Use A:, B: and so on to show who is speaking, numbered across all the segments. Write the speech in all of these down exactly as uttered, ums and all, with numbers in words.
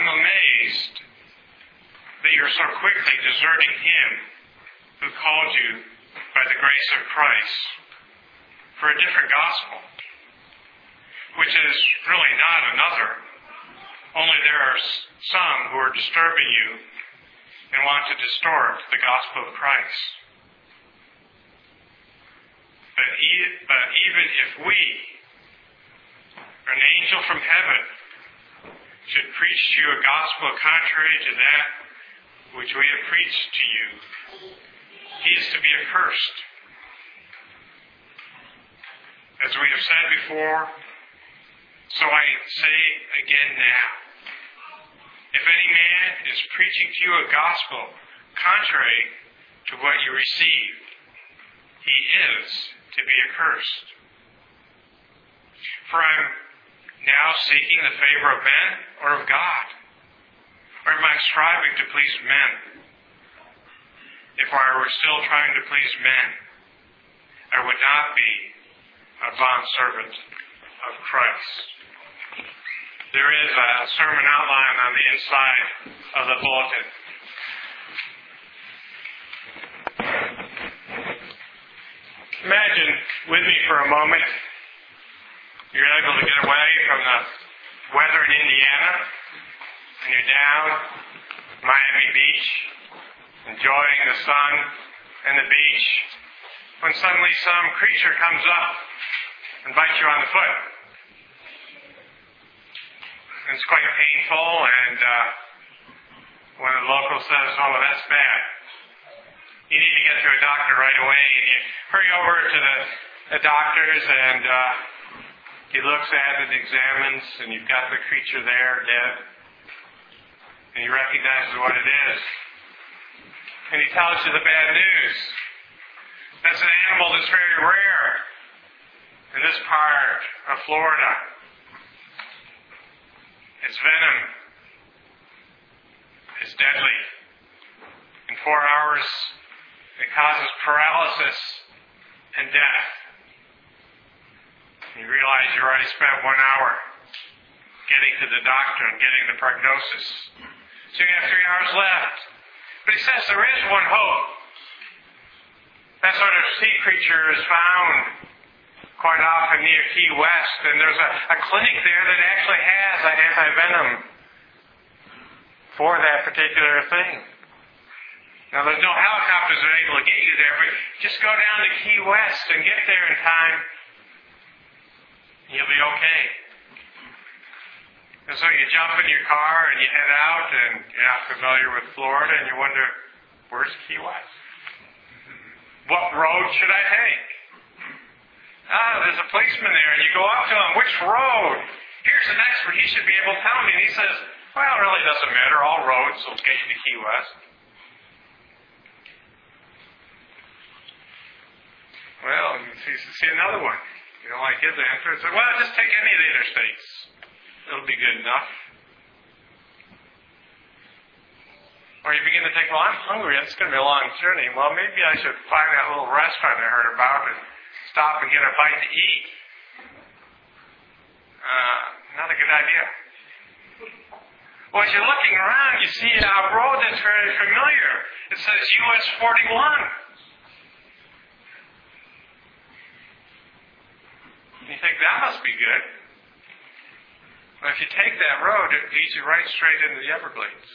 A: amazed that you're so quickly deserting Him who called you by the grace of Christ for a different gospel, which is really not another. Only there are some who are disturbing you and want to distort the gospel of Christ. But, e- but even if we, an angel from heaven, should preach to you a gospel contrary to that which we have preached to you, he is to be accursed. As we have said before, so I say again now. If any man is preaching to you a gospel contrary to what you received, he is to be accursed. For I am now seeking the favor of men or of God? Or am I striving to please men? If I were still trying to please men, I would not be a bondservant of Christ. There is a sermon outline on the inside of the bulletin. Imagine with me for a moment you're able to get away from the weather in Indiana and you're down Miami Beach enjoying the sun and the beach when suddenly some creature comes up and bites you on the foot. And it's quite painful, and uh, when the local says, oh, that's bad, you need to get to a doctor right away, and you hurry over to the, the doctor's, and uh, he looks at it, examines, and you've got the creature there, dead, and he recognizes what it is. And he tells you the bad news. That's an animal that's very rare in this part of Florida. Its venom is deadly. In four hours, it causes paralysis and death. You realize you already spent one hour getting to the doctor and getting the prognosis. So you have three hours left. But he says there is one hope. That sort of sea creature is found quite often near Key West, and there's a, a clinic there that actually has an anti-venom for that particular thing. Now, there's no helicopters that are able to get you there, but just go down to Key West and get there in time. You'll be okay. And so you jump in your car and you head out, and you're not familiar with Florida, and you wonder, where's Key West? What road should I take? Ah, there's a policeman there, and you go up to him, which road? Here's an expert, he should be able to tell me. And he says, well, it really doesn't matter, all roads will get you to Key West. Well, you see, see another one. You don't like his answer. He said, well, just take any of the interstates. It'll be good enough. Or you begin to think, well, I'm hungry. It's going to be a long journey. Well, maybe I should find that little restaurant I heard about and stop and get a bite to eat. Uh, not a good idea. Well, as you're looking around, you see a road that's very familiar. It says U S forty-one. You think, that must be good. Well, if you take that road, it leads you right straight into the Everglades.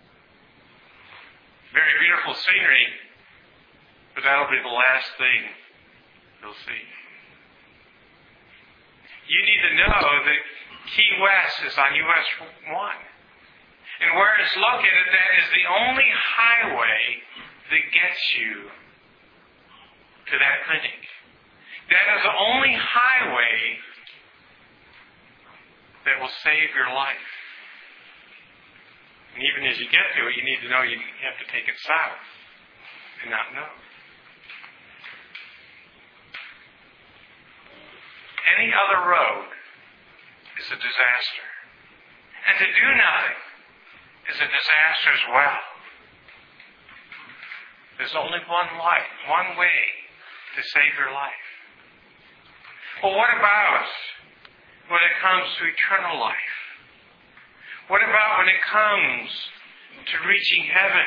A: Very beautiful scenery, but that'll be the last thing you'll see. You need to know that Key West is on U S one. And where it's located, that is the only highway that gets you to that clinic. That is the only highway that will save your life. And even as you get to it, you need to know you have to take it south and not north. Any other road is a disaster. And to do nothing is a disaster as well. There's only one life, one way to save your life. Well, what about when it comes to eternal life? What about when it comes to reaching heaven?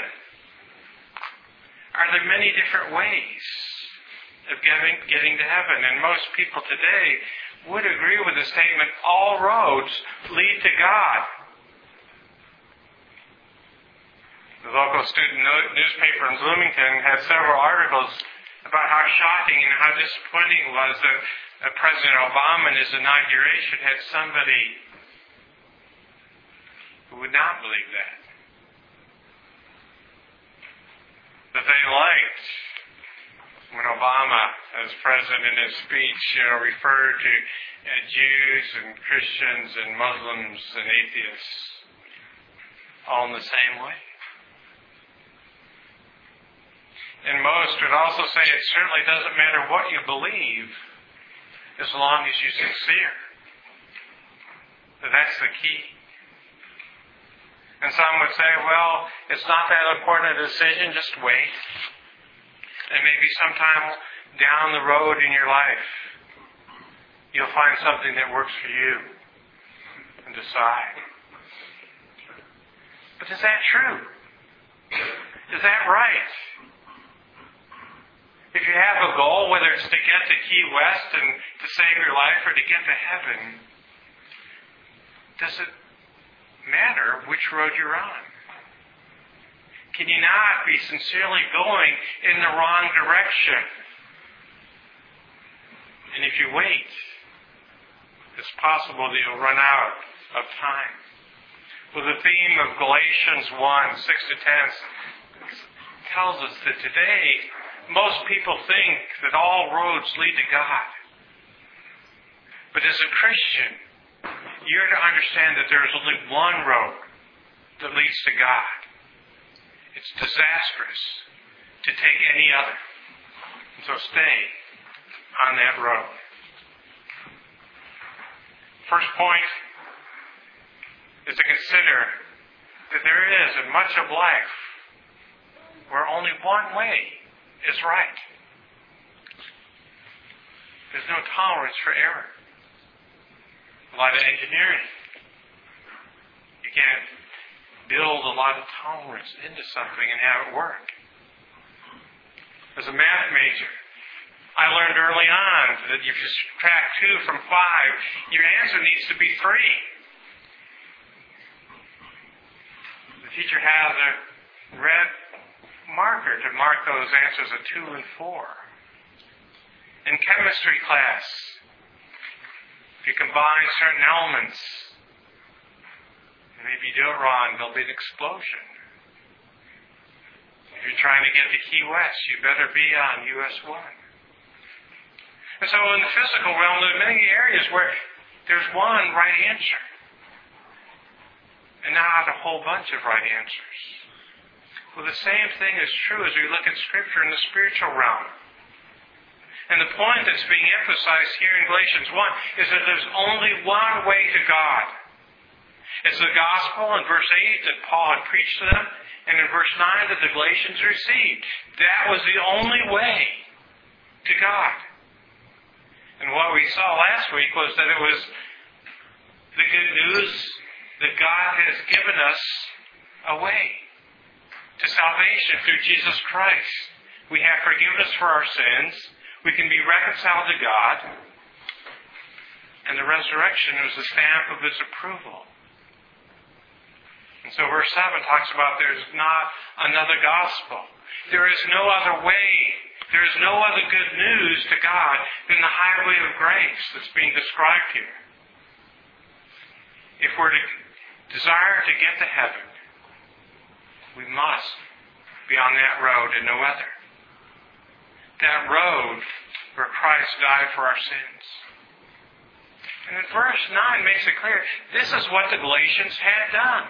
A: Are there many different ways of getting, getting to heaven? And most people today would agree with the statement, all roads lead to God. The local student newspaper in Bloomington had several articles about how shocking and how disappointing it was that uh, President Obama in his inauguration had somebody who would not believe that. That they liked when Obama, as president in his speech, you know, referred to uh, Jews and Christians and Muslims and atheists all in the same way. And most would also say it certainly doesn't matter what you believe as long as you're sincere. That that's the key. And some would say, well, it's not that important a decision, just wait. And maybe sometime down the road in your life, you'll find something that works for you and decide. But is that true? Is that right? If you have a goal, whether it's to get to Key West and to save your life or to get to heaven, does it matter which road you're on? Can you not be sincerely going in the wrong direction? And if you wait, it's possible that you'll run out of time. Well, the theme of Galatians one, six to ten tells us that today, most people think that all roads lead to God. But as a Christian, you're to understand that there is only one road that leads to God. It's disastrous to take any other. And so stay on that road. First point is to consider that there is in much of life where only one way is right. There's no tolerance for error. A lot of engineering. You can't build a lot of tolerance into something and have it work. As a math major, I learned early on that if you subtract two from five, your answer needs to be three. The teacher has a red marker to mark those answers of two and four. In chemistry class, if you combine certain elements, and maybe you do it wrong, there'll be an explosion. If you're trying to get to Key West, you better be on U S one. And so in the physical realm, there are many areas where there's one right answer, and not a whole bunch of right answers. Well, the same thing is true as we look at Scripture in the spiritual realm. And the point that's being emphasized here in Galatians one is that there's only one way to God. It's the gospel in verse eight that Paul had preached to them, and in verse nine that the Galatians received. That was the only way to God. And what we saw last week was that it was the good news that God has given us a way to salvation through Jesus Christ. We have forgiveness for our sins. We can be reconciled to God. And the resurrection is the stamp of His approval. And so verse seven talks about there's not another gospel. There is no other way. There is no other good news to God than the highway of grace that's being described here. If we're to desire to get to heaven, we must be on that road and no other. That road where Christ died for our sins. And in verse nine makes it clear, this is what the Galatians had done.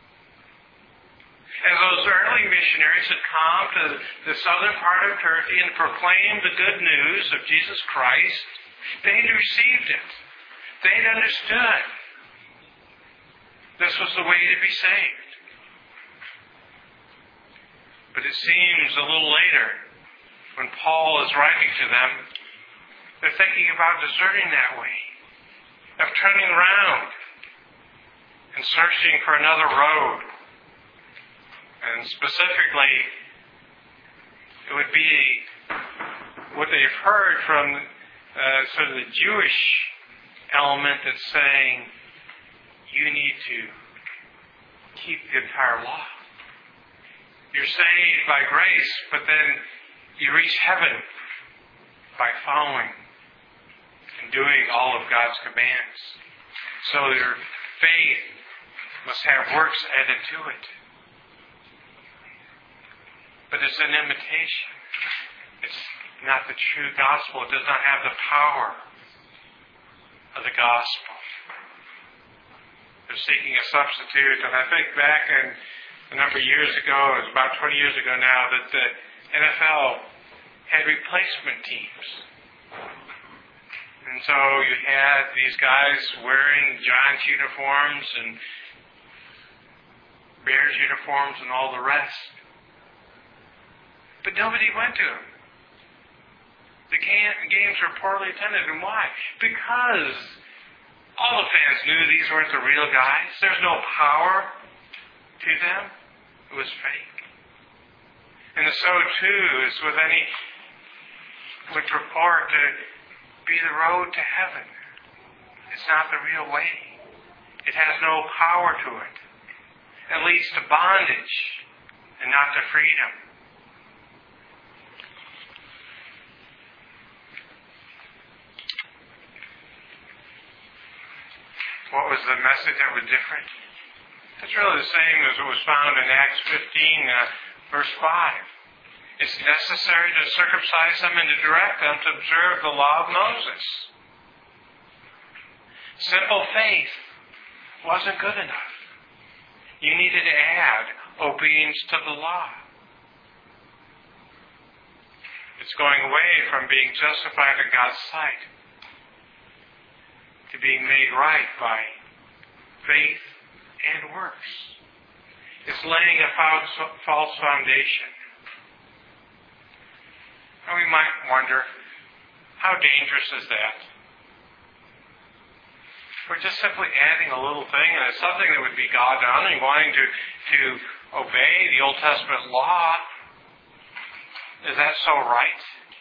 A: As those early missionaries had come to the southern part of Turkey and proclaimed the good news of Jesus Christ, they'd received it. They'd understood. This was the way to be saved. But it seems a little later, when Paul is writing to them, they're thinking about deserting that way, of turning around and searching for another road. And specifically, it would be what they've heard from uh, sort of the Jewish element that's saying, you need to keep the entire law. You're saved by grace, but then you reach heaven by following and doing all of God's commands. So your faith must have works added to it. But it's an imitation. It's not the true gospel. It does not have the power of the gospel. They're seeking a substitute. And I think back in a number of years ago, it was about twenty years ago now, that the N F L had replacement teams. And so you had these guys wearing Giants uniforms and Bears uniforms and all the rest. But nobody went to them. The games were poorly attended. And why? Because all the fans knew these weren't the real guys. There's no power to them. It was fake. And so too is with any would purport to be the road to heaven. It's not the real way. It has no power to it. It leads to bondage and not to freedom. What was the message that was different? It's really the same as what was found in Acts fifteen, uh, verse five. It's necessary to circumcise them and to direct them to observe the law of Moses. Simple faith wasn't good enough. You needed to add obedience to the law. It's going away from being justified in God's sight to being made right by faith and works. It's laying a false foundation. And we might wonder, how dangerous is that? We're just simply adding a little thing, and it's something that would be God-honoring, wanting to, to obey the Old Testament law. Is that so right?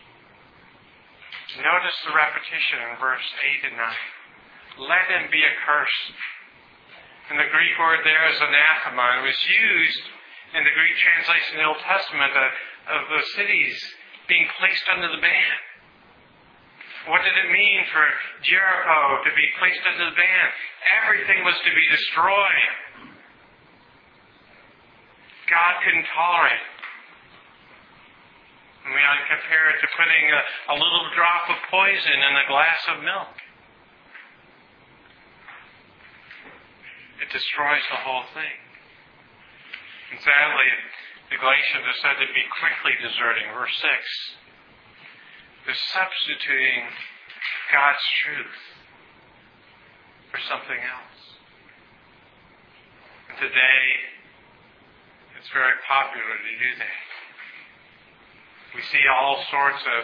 A: Notice the repetition in verse eight and nine. Let him be accursed. And the Greek word there is anathema. It was used in the Greek translation in the Old Testament of, of the cities being placed under the ban. What did it mean for Jericho to be placed under the ban? Everything was to be destroyed. God couldn't tolerate it. And we ought to compare it to putting a, a little drop of poison in a glass of milk. It destroys the whole thing. And sadly, the Galatians are said to be quickly deserting. Verse six. They're substituting God's truth for something else. And today, it's very popular to do that. We see all sorts of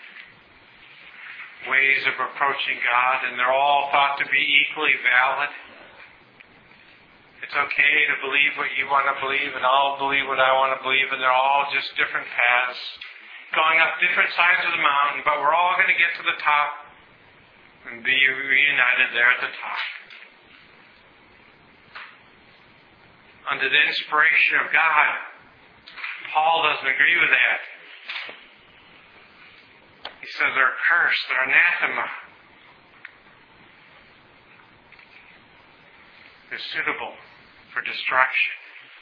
A: ways of approaching God, and they're all thought to be equally valid. It's okay to believe what you want to believe, and I'll believe what I want to believe, and they're all just different paths, going up different sides of the mountain, but we're all going to get to the top and be reunited there at the top. Under the inspiration of God, Paul doesn't agree with that. He says they're cursed, they're anathema. They're suitable for destruction.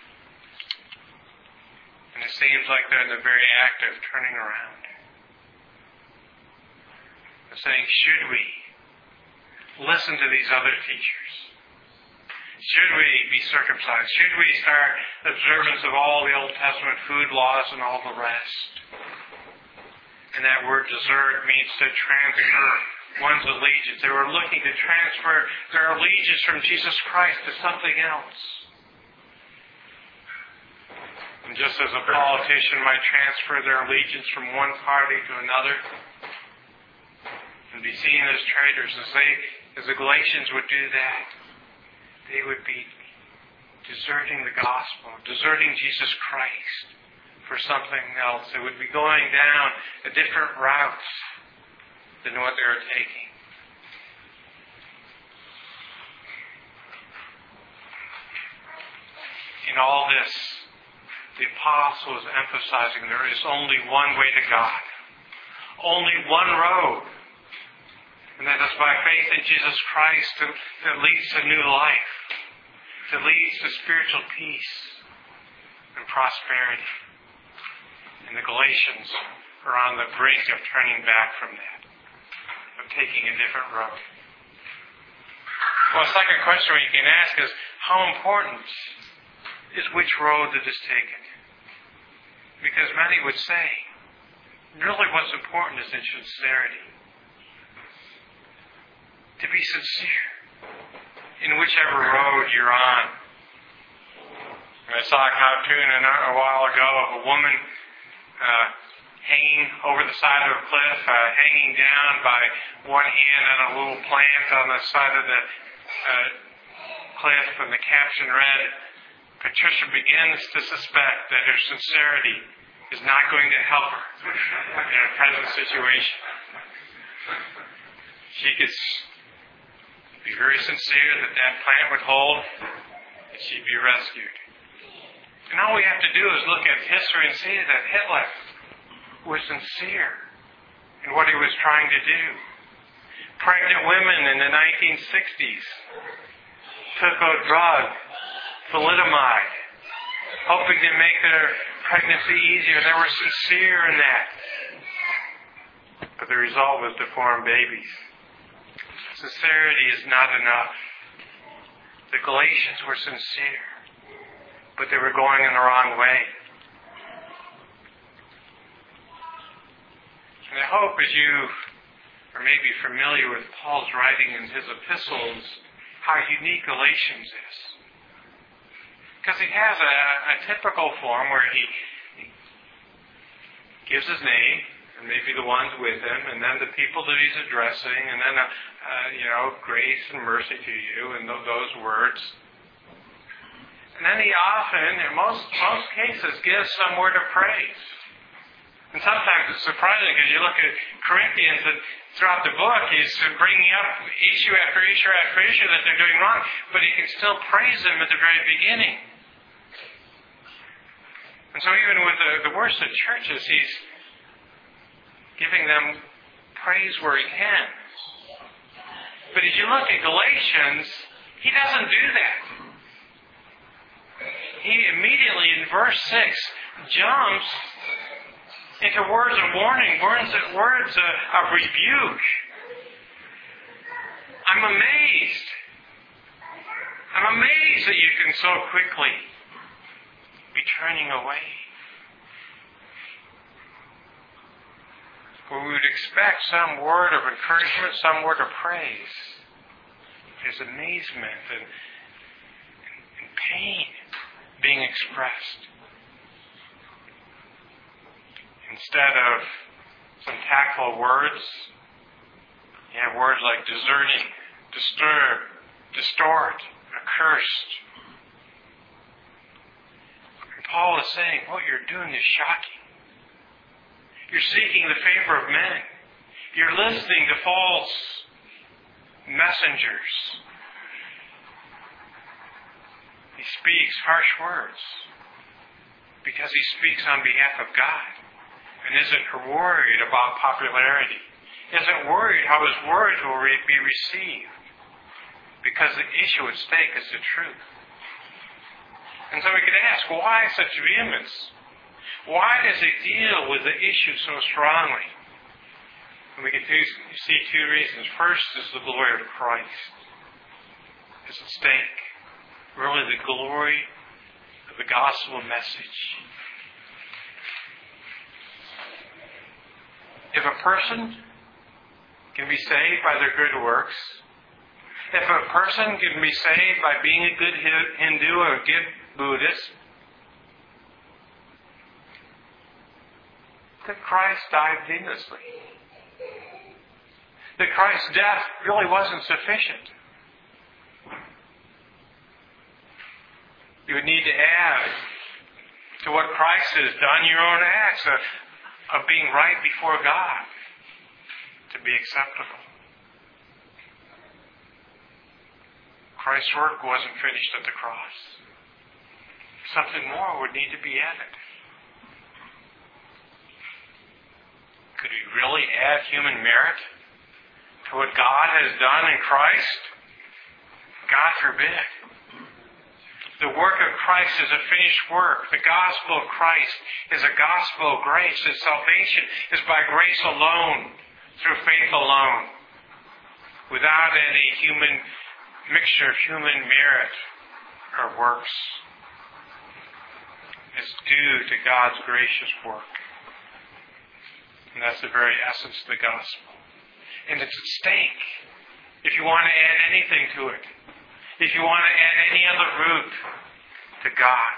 A: And it seems like they're in the very act of turning around. They're saying, should we listen to these other teachers? Should we be circumcised? Should we start observance of all the Old Testament food laws and all the rest? And that word desert means to transfer one's allegiance. They were looking to transfer their allegiance from Jesus Christ to something else. And just as a politician might transfer their allegiance from one party to another and be seen as traitors, as they, as the Galatians would do that, they would be deserting the gospel, deserting Jesus Christ for something else. They would be going down a different route than what they were taking. In all this, the apostle is emphasizing there is only one way to God, only one road, and that is by faith in Jesus Christ that, that leads to new life, that leads to spiritual peace and prosperity. And the Galatians are on the brink of turning back from that, of taking a different road. Well, the second question we can ask is, how important is which road that is taken? Because many would say, really what's important is in sincerity. To be sincere in whichever road you're on. I saw a cartoon a while ago of a woman uh, hanging over the side of a cliff, uh, hanging down by one hand on a little plant on the side of the uh, cliff, and the caption read, Patricia begins to suspect that her sincerity is not going to help her in her present situation. She could be very sincere that that plant would hold, and she'd be rescued. And all we have to do is look at history and see that Hitler was sincere in what he was trying to do. Pregnant women in the nineteen sixties took a drug, thalidomide, hoping to make their pregnancy easier. They were sincere in that. But the result was to form babies. Sincerity is not enough. The Galatians were sincere, but they were going in the wrong way. And I hope as you are maybe familiar with Paul's writing in his epistles, how unique Galatians is. Because he has a, a typical form where he, he gives his name, and maybe the ones with him, and then the people that he's addressing, and then, uh, uh, you know, grace and mercy to you, and th- those words. And then he often, in most most cases, gives some word of praise. And sometimes it's surprising because you look at Corinthians and throughout the book he's bringing up issue after issue after issue that they're doing wrong, but he can still praise them at the very beginning. And so even with the, the worst of churches, he's giving them praise where he can. But as you look at Galatians, he doesn't do that. He immediately, in verse six, jumps into words of warning, words, words of, of rebuke. I'm amazed. I'm amazed that you can so quickly be turning away. Where we would expect some word of encouragement, some word of praise. There's amazement and, and pain being expressed. Instead of some tactful words, you have words like deserting, disturb, distort, accursed. And Paul is saying, what you're doing is shocking. You're seeking the favor of men. You're listening to false messengers. He speaks harsh words because he speaks on behalf of God and isn't worried about popularity, isn't worried how his words will be received, because the issue at stake is the truth. And so we could ask, why such vehemence? Why does he deal with the issue so strongly? And we can see two reasons. First is the glory of Christ is at stake. Really the glory of the gospel message. If a person can be saved by their good works, if a person can be saved by being a good Hindu or a good Buddhist, that Christ died needlessly. That Christ's death really wasn't sufficient. You would need to add to what Christ has done your own acts of, of being right before God to be acceptable. Christ's work wasn't finished at the cross. Something more would need to be added. Could we really add human merit to what God has done in Christ? God forbid. The work of Christ is a finished work. The gospel of Christ is a gospel of grace. That salvation is by grace alone, through faith alone, without any human mixture of human merit or works. It's due to God's gracious work. And that's the very essence of the gospel. And it's at stake. If you want to add anything to it, if you want to add any other root to God.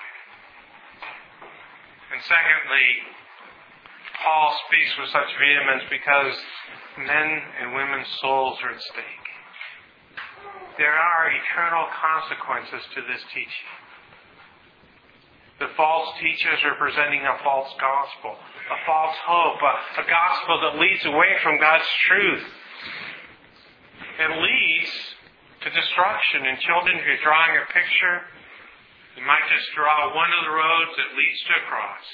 A: And secondly, Paul speaks with such vehemence because men and women's souls are at stake. There are eternal consequences to this teaching. The false teachers are presenting a false gospel, a false hope, a, a gospel that leads away from God's truth. It leads to destruction. And children, if you're drawing a picture, you might just draw one of the roads that leads to a cross.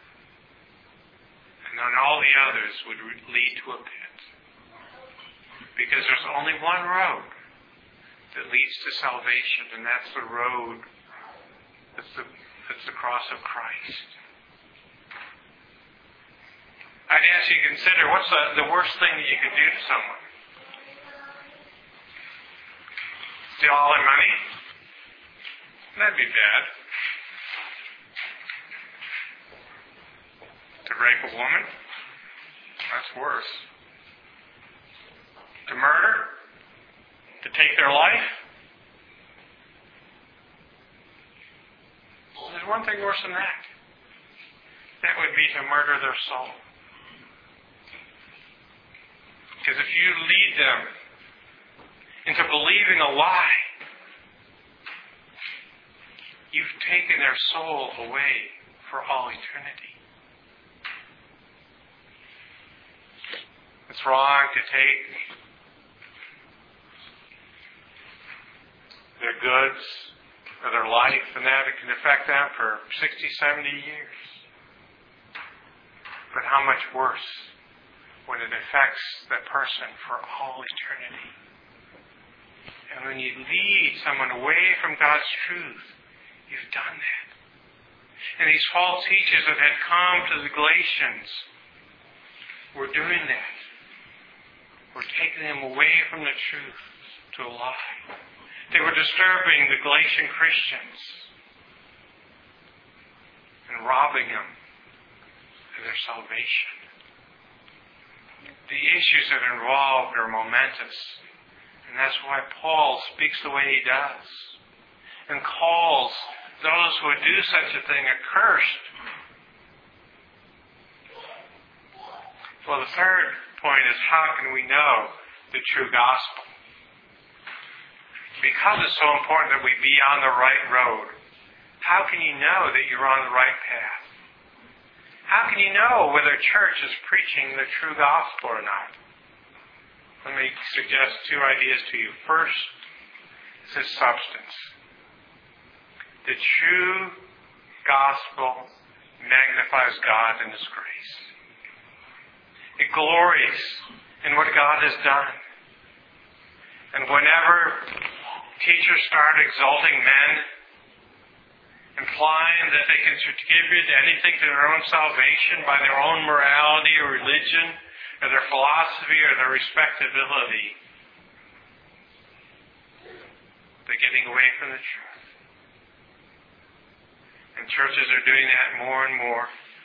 A: And then all the others would lead to a pit. Because there's only one road that leads to salvation, and that's the road, that's the, that's the cross of Christ. I'd ask you to consider, what's the, the worst thing that you could do to someone? Steal all their money? That'd be bad. To rape a woman? That's worse. To murder? To take their life? There's one thing worse than that. That would be to murder their soul. Because if you lead them into believing a lie, you've taken their soul away for all eternity. It's wrong to take their goods or their life, and that it can affect them for sixty, seventy years. But how much worse when it affects that person for all eternity. And when you lead someone away from God's truth, you've done that. And these false teachers that had come to the Galatians were doing that. Were taking them away from the truth to a lie. They were disturbing the Galatian Christians and robbing them of their salvation. The issues that are involved are momentous. And that's why Paul speaks the way he does. And calls those who would do such a thing accursed. Well, the third point is, how can we know the true gospel? Because it's so important that we be on the right road, how can you know that you're on the right path? How can you know whether a church is preaching the true gospel or not? Let me suggest two ideas to you. First, is its substance. The true gospel magnifies God and His grace. It glories in what God has done. And whenever teachers start exalting men, implying that they can contribute anything to their own salvation by their own morality or religion, or their philosophy or their respectability, they're getting away from the truth. And churches are doing that more and more.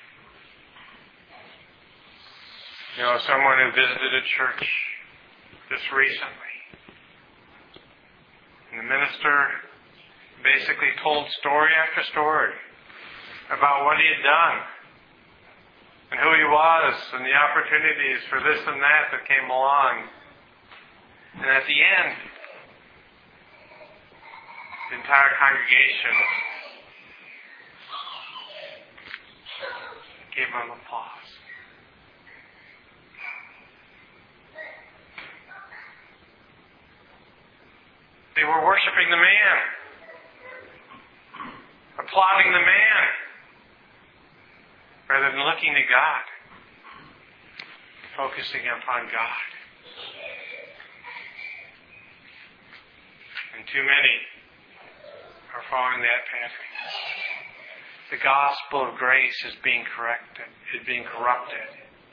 A: You know, someone who visited a church just recently, and the minister basically told story after story about what he had done and who he was and the opportunities for this and that that came along. And at the end, the entire congregation gave him applause. They were worshiping the man, applauding the man, rather than looking to God, focusing upon God. And too many are following that pattern. The gospel of grace is being corrected, is being corrupted.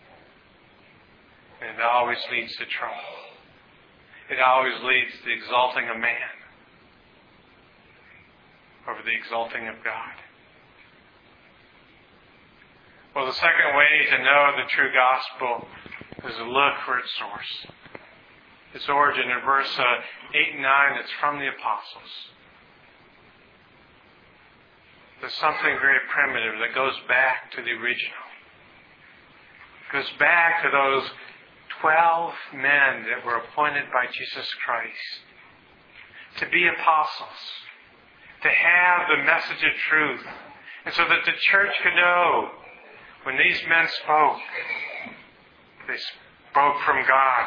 A: And it always leads to trouble. It always leads to the exalting of man over the exalting of God. Well, the second way to know the true gospel is to look for its source. Its origin in verse uh, eight and nine, it's from the apostles. There's something very primitive that goes back to the original. It goes back to those twelve men that were appointed by Jesus Christ to be apostles, to have the message of truth, and so that the church could know when these men spoke, they spoke from God.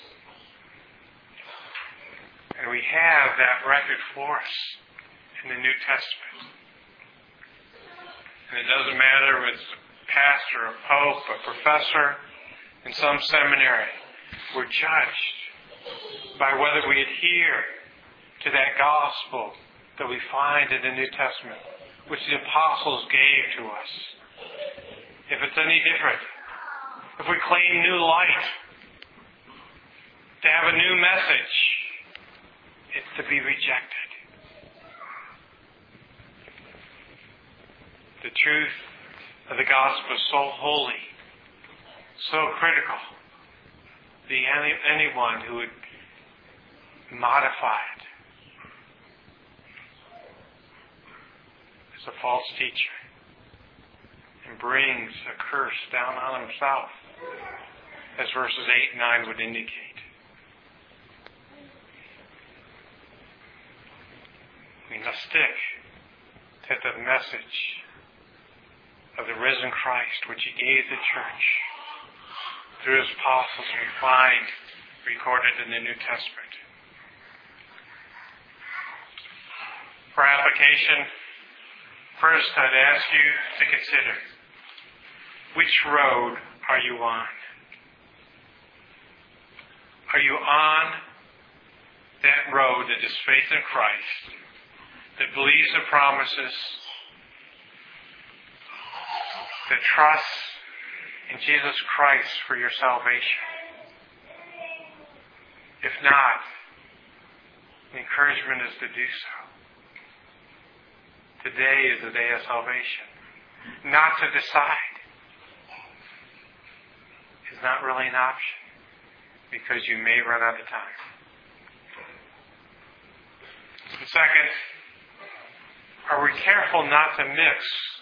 A: And we have that record for us in the New Testament. And it doesn't matter if it's a pastor, a pope, a professor in some seminary. We're judged by whether we adhere to that gospel that we find in the New Testament, which the apostles gave to us. If it's any different, if we claim new light, to have a new message, it's to be rejected. The truth of the gospel is so holy, so critical. The any, anyone who would modify it is a false teacher and brings a curse down on himself, as verses eight and nine would indicate. We must stick to the message of the risen Christ, which He gave the church through His apostles, we find recorded in the New Testament. For application, first I'd ask you to consider, which road are you on? Are you on that road that is faith in Christ, that believes the promises, that trusts in Jesus Christ for your salvation? If not, the encouragement is to do so. Today is the day of salvation. Not to decide is not really an option, because you may run out of time. And second, are we careful not to mix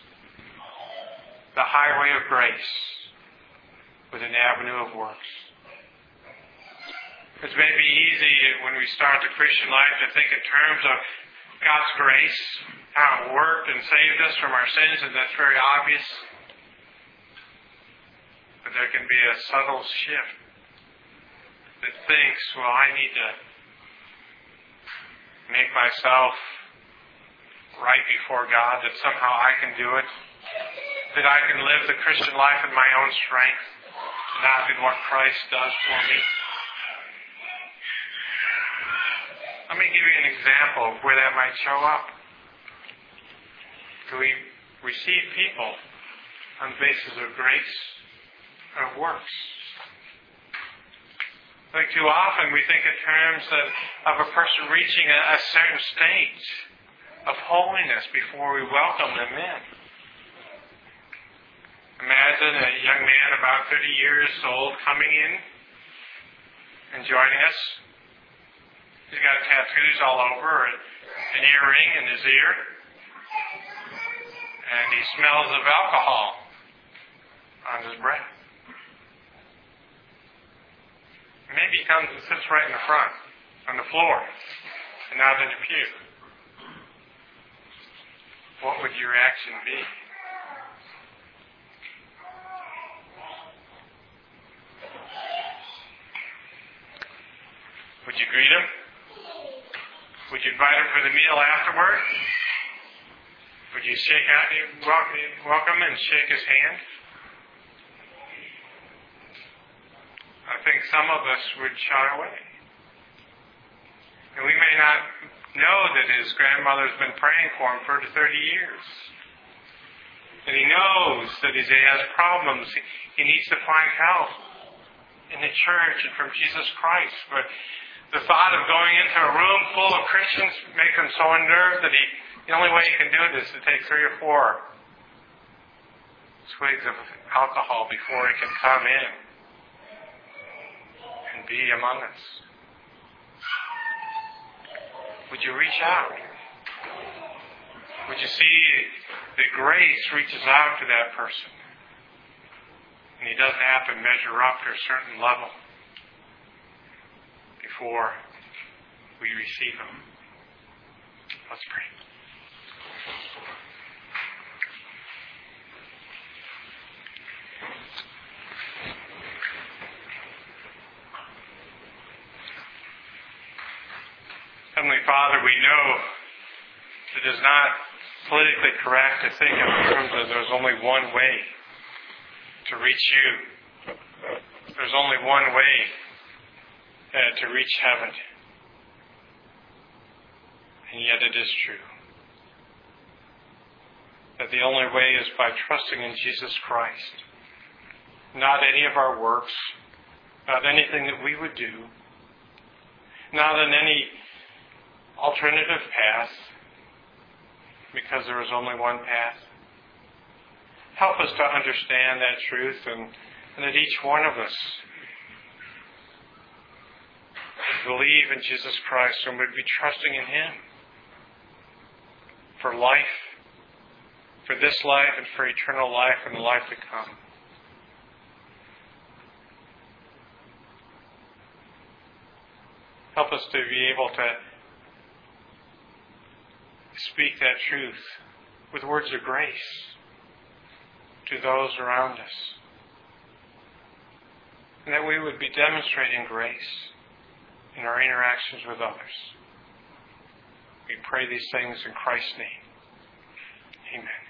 A: the highway of grace with an avenue of works? It's maybe easy when we start the Christian life to think in terms of God's grace, how it worked and saved us from our sins, and that's very obvious. But there can be a subtle shift that thinks, well, I need to make myself right before God, that somehow I can do it, that I can live the Christian life in my own strength, not in what Christ does for me. Let me give you an example of where that might show up. Do we receive people on the basis of grace or of works? I think too often we think in terms of, of a person reaching a, a certain state of holiness before we welcome them in. Imagine a young man about thirty years old coming in and joining us. He's got tattoos all over, an earring in his ear, and he smells of alcohol on his breath. Maybe he comes and sits right in the front, on the floor, and not in the pew. What would your reaction be? Would you greet him? Would you invite him for the meal afterward? Would you shake out, welcome and shake his hand? I think some of us would shy away. And we may not know that his grandmother's been praying for him for thirty years. And he knows that he has problems. He needs to find help in the church and from Jesus Christ. But the thought of going into a room full of Christians make him so unnerved that he, the only way he can do it is to take three or four swigs of alcohol before he can come in and be among us. Would you reach out? Would you see that grace reaches out to that person? And he doesn't have to measure up to a certain level before we receive him. Let's pray. Heavenly Father, we know that it is not politically correct to think in terms of there's only one way to reach you. There's only one way uh, to reach heaven. And yet it is true that the only way is by trusting in Jesus Christ. Not any of our works, not anything that we would do, not in any alternative path, because there is only one path. Help us to understand that truth, and, and that each one of us believe in Jesus Christ and would be trusting in him for life, for this life and for eternal life and the life to come. Help us to be able to speak that truth with words of grace to those around us. And that we would be demonstrating grace in our interactions with others. We pray these things in Christ's name. Amen.